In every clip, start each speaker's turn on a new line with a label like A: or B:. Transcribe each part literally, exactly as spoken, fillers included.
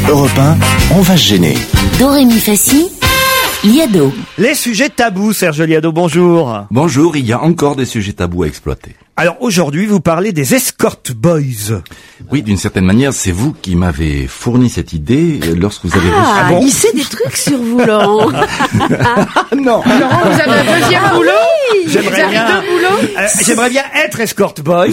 A: Europe un, on va se gêner.
B: Dorémy Fassi, Liado.
C: Les sujets tabous, Serge Liado, bonjour.
D: Bonjour, il y a encore des sujets tabous à exploiter.
C: Alors aujourd'hui, vous parlez des escort boys.
D: Oui, d'une certaine manière, c'est vous qui m'avez fourni cette idée lorsque vous avez
E: Ah,
D: reçu...
E: ah bon il sait des trucs sur vous, Laurent.
D: Non.
E: Laurent, vous avez un deuxième boulot oui,
C: J'aimerais bien, euh, j'aimerais bien être escort boy.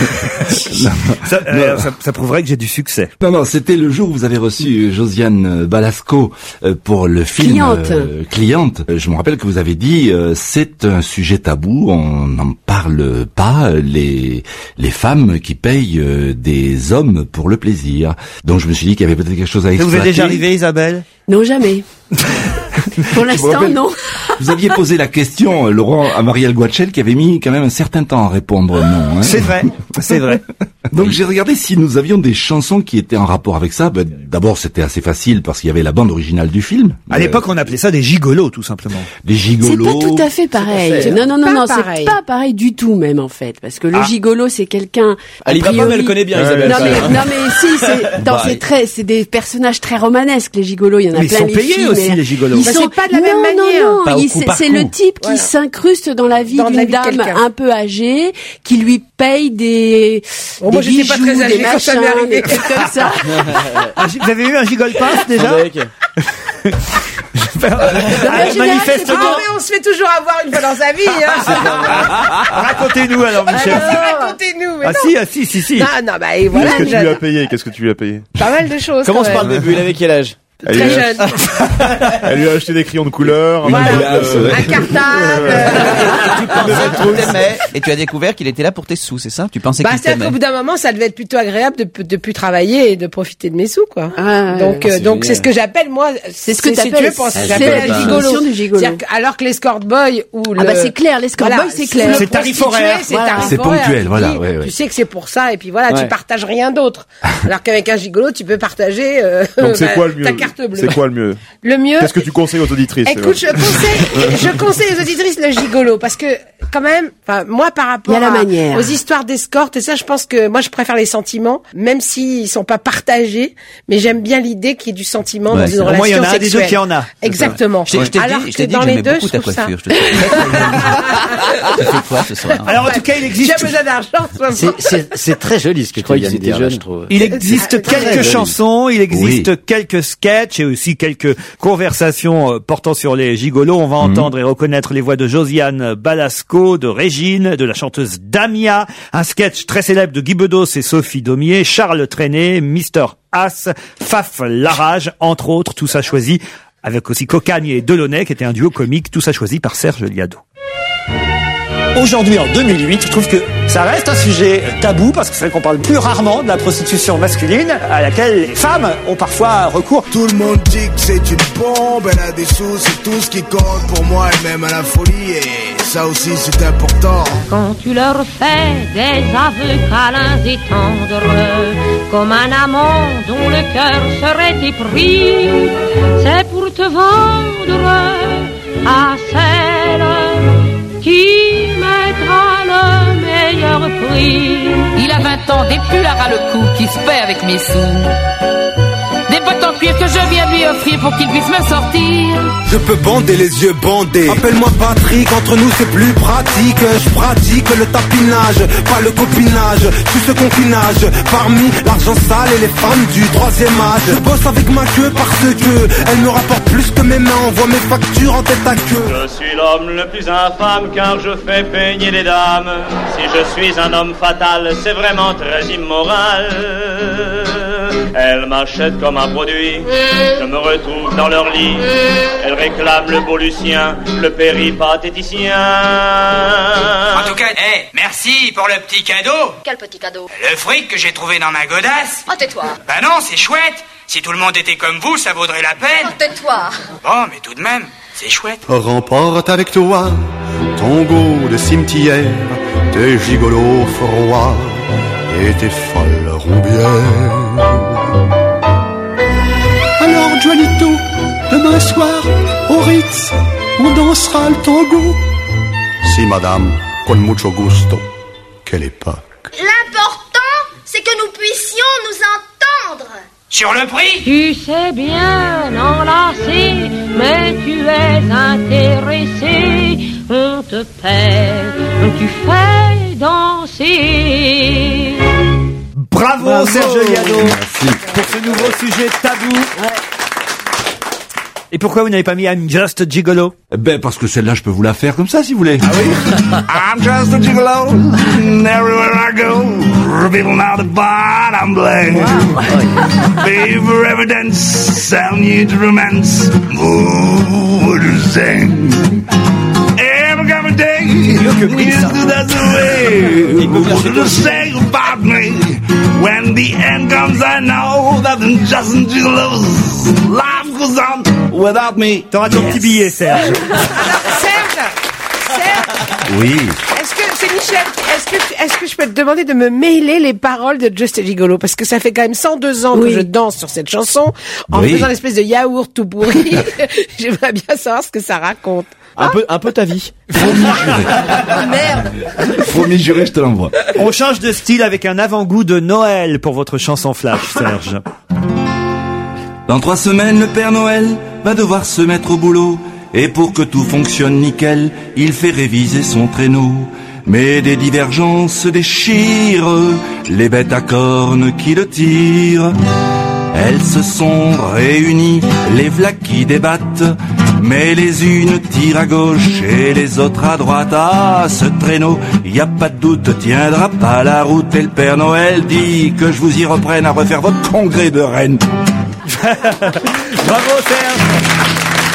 C: ça, euh, ça, ça prouverait que j'ai du succès.
D: Non, non, c'était le jour où vous avez reçu Josiane Balasco euh, pour le film
E: Cliente.
D: Euh, Cliente. Euh, Je me rappelle que vous avez dit euh, c'est un sujet tabou, on n'en parle pas, les les femmes qui payent euh, des hommes pour le plaisir. Donc je me suis dit qu'il y avait peut-être quelque chose à
C: Ça
D: exploiter.
C: vous est déjà arrivé, Isabelle?
E: Non, jamais. Pour l'instant,
D: rappelle-
E: non.
D: Vous aviez posé la question, Laurent, à Marielle Guachel, qui avait mis quand même un certain temps à répondre non. Hein.
C: C'est vrai, c'est vrai.
D: Donc j'ai regardé si nous avions des chansons qui étaient en rapport avec ça. Ben, d'abord, c'était assez facile parce qu'il y avait la bande originale du film.
C: À l'époque, on appelait ça des gigolos, tout simplement.
D: Des
E: C'est
D: gigolos.
E: pas tout à fait pareil.
F: fait.
E: Non, non, non,
F: Pas
E: non,
F: pareil.
E: c'est pas pareil du tout même en fait, parce que le
C: Ah.
E: gigolo c'est quelqu'un. a
F: Elle y va pas,
E: priori-
F: mais elle connaît bien, Isabelle.
E: Non
F: quand
E: mais,
F: même.
E: non mais si, c'est, non,
F: Bah,
E: c'est très, c'est des personnages très romanesques les gigolos. Il y en a
C: Mais ils
E: plein
C: sont
E: les
C: payés
E: films,
C: aussi,
E: mais
C: les gigolos.
E: Ils
F: Bah,
E: sont
F: c'est pas de la
E: non,
F: même
E: non,
F: manière.
E: non,
F: Pas au
E: il-
F: coup
E: c'est,
F: par
E: c'est
F: coup.
E: le type qui
F: Voilà.
E: s'incruste dans la vie
F: Dans la
E: d'une
F: vie de
E: dame
F: quelqu'un.
E: un peu âgée, qui lui paye des,
F: Oh,
E: des
F: moi, j'étais
E: bijoux,
F: pas très âgée
E: des
F: quand ça m'est
E: machins,
F: arrivé.
E: des trucs comme ça.
C: Ah, vous avez eu un gigole-pass déjà?
F: Avec.
C: Alors,
E: général,
C: manifestement.
F: Ah, mais on se fait toujours avoir une fois dans sa vie, hein.
C: Racontez-nous alors, Michel.
F: Alors, racontez-nous. Mais
C: Ah
F: non.
C: si, ah si, si, si.
F: Non, non, bah, et voilà.
G: Qu'est-ce que tu lui
F: je-
G: as payé Qu'est-ce que tu lui as payé
F: Pas mal de choses.
H: Commence
F: quand
H: par le
F: même.
H: début, il avait quel âge?
G: Elle
F: Très
G: lui a-
F: jeune.
G: Elle lui a acheté des crayons de couleur.
F: Voilà.
G: euh,
F: Un cartable.
H: Tu pensais qu'il t'aimait et tu as découvert qu'il était là pour tes sous, c'est ça? Tu pensais
F: Bah,
H: qu'il
F: c'est-à-dire
H: t'aimait?
F: qu'au bout d'un moment, ça devait être plutôt agréable de, de plus travailler et de profiter de mes sous, quoi.
E: Ah,
F: donc,
H: c'est
F: euh, donc
H: génial.
F: c'est ce que j'appelle moi.
E: C'est ce que
F: si tu
E: t'appelles-
F: veux, pour-
E: c'est
F: j'appelle
H: la
F: un
E: définition
F: gigolo.
E: du gigolo.
F: C'est-à-dire que- alors que l'escort boy ou le.
E: Ah bah c'est clair, l'escort boy, c'est clair.
F: le
C: C'est tarif
F: prostitué,
C: horaire.
F: C'est
E: Voilà.
F: tarif
D: C'est
F: horaire.
D: ponctuel,
F: Tu
D: voilà,
F: dis,
D: ouais, ouais.
F: Tu sais que c'est pour ça et puis voilà,
H: Ouais.
F: tu partages rien d'autre. Alors qu'avec un gigolo, tu peux partager euh,
G: Donc c'est
F: bah,
G: quoi le mieux
F: ta carte bleue.
G: C'est quoi le mieux
F: Le mieux.
G: Qu'est-ce que tu conseilles aux auditrices
F: Écoute, je conseille, je conseille aux auditrices le gigolo parce que quand même, enfin moi par rapport
E: Il y a la
F: à-
E: manière.
F: aux histoires d'escorte et ça, je pense que moi je préfère les sentiments, même s'ils sont pas partagés, mais j'aime bien l'idée qu'il y ait du sentiment
H: Ouais,
F: dans
H: c'est
F: une
H: vrai.
C: Au moins, il y
F: relation
C: en a un des deux
F: sexuelle.
C: qui en a.
F: Exactement.
H: Je t'ai je t'ai
F: Alors
H: dit, je
F: que
H: t'ai dit
F: dans
H: que
F: les
H: j'aimais
F: deux,
H: beaucoup
F: je
H: ta
F: trouve ça.
H: coiffure. Je te Tu fais quoi ce soir?
C: Alors en tout cas, il existe,
F: J'ai besoin d'argent. en ce
I: C'est,
F: moment.
I: c'est, c'est très joli ce que tu
H: croyais
I: viens
H: que
I: de
H: c'était
I: dire, là,
H: jeune.
I: je trouve.
C: il existe
F: Ah, très
C: quelques
I: joli.
C: chansons, il existe quelques sketchs et aussi quelques conversations euh, portant sur les gigolos. On va entendre et reconnaître les voix de Josiane Balasco, de Régine, de la chanteuse Damia, un sketch très célèbre de Guy Bedos et Sophie Daumier, Charles Trenet, Mister As, Faf Larage, entre autres, tout ça choisi avec aussi Cocagne et Delaunay, qui était un duo comique, tout ça choisi par Serge Liado. Aujourd'hui, en deux mille huit, je trouve que ça reste un sujet tabou parce que c'est vrai qu'on parle plus rarement de la prostitution masculine à laquelle les femmes ont parfois recours.
J: Tout le monde dit que c'est une bombe, elle a des sous, c'est tout ce qui compte pour moi et même à la folie, et ça aussi c'est important.
K: Quand tu leur fais des aveux câlins et tendres, comme un amant dont le cœur serait épris, c'est pour te vendre à celle qui mettra le meilleur prix.
L: Il a vingt ans, des pulls à ras le cou qui se paie avec mes sous. Des bottes en cuir que je viens lui offrir pour qu'il puisse me sortir.
J: Je peux bander les yeux bandés. Appelle-moi Patrick, entre nous c'est plus pratique. Je pratique le tapinage, pas le copinage. Tout ce concubinage, parmi l'argent sale et les femmes du troisième âge. Je bosse avec ma queue parce que elle me rapporte plus que mes mains. Envoie mes factures en tête à queue.
M: Je suis l'homme le plus infâme car je fais peigner les dames. Si je suis un homme fatal, c'est vraiment très immoral. Elles m'achètent comme un produit, je me retrouve dans leur lit. Elles réclament le beau Lucien, le péripatéticien.
N: En tout cas, hé, merci pour le petit cadeau.
K: Quel petit cadeau?
N: Le fric que j'ai trouvé dans ma godasse.
K: Oh, tais-toi.
N: Bah non, c'est chouette. Si tout le monde était comme vous, ça vaudrait la peine.
K: Oh, tais-toi.
N: Bon, mais tout de même, c'est chouette.
J: Remporte avec toi ton goût de cimetière, tes gigolos froids et tes folles roubières. Alors Joanito, demain soir, au Ritz, on dansera le tango. Si madame, con mucho gusto, quelle époque.
K: L'important, c'est que nous puissions nous entendre.
N: Sur le prix?
K: Tu sais bien enlacer, mais tu es intéressé. On te paie, tu fais danser.
C: Bravo,
D: Bravo.
C: Serge Liado
D: Merci.
C: pour ce nouveau sujet tabou. Et pourquoi vous n'avez pas mis I'm Just a Gigolo?
D: Ben parce que celle-là, je peux vous la faire comme ça si vous voulez.
C: Ah oui.
I: I'm just a gigolo, and everywhere I go, people know the part I'm playing. Pay for evidence, sell you to romance, what you saying? Every come a day, that's the way. What to say about me? When the end comes, I know that I'm just a gigolo. Life goes on without me.
C: T'auras ton petit billet, Serge.
F: Alors, Serge, Serge,
D: Oui.
F: est-ce que, c'est Michel, est-ce que, est-ce que je peux te demander de me mailer les paroles de Just a Gigolo? Parce que ça fait quand même cent deux ans
E: Oui.
F: que je danse sur cette chanson, en
D: Oui.
F: faisant l'espèce de yaourt tout pourri. J'aimerais bien savoir ce que ça raconte.
G: Un peu, un peu ta vie.
F: Ah, merde.
D: Promis juré, je te l'envoie.
C: On change de style avec un avant-goût de Noël pour votre chanson flash, Serge.
D: Dans trois semaines, le Père Noël va devoir se mettre au boulot. Et pour que tout fonctionne nickel, il fait réviser son traîneau. Mais des divergences se déchirent, les bêtes à cornes qui le tirent. Elles se sont réunies, les v'là qui débattent. Mais les unes tirent à gauche et les autres à droite. Ah, ce traîneau, y a pas de doute, tiendra pas la route. Et le Père Noël dit que je vous y reprenne à refaire votre congrès de Rennes.
C: Bravo, Serge.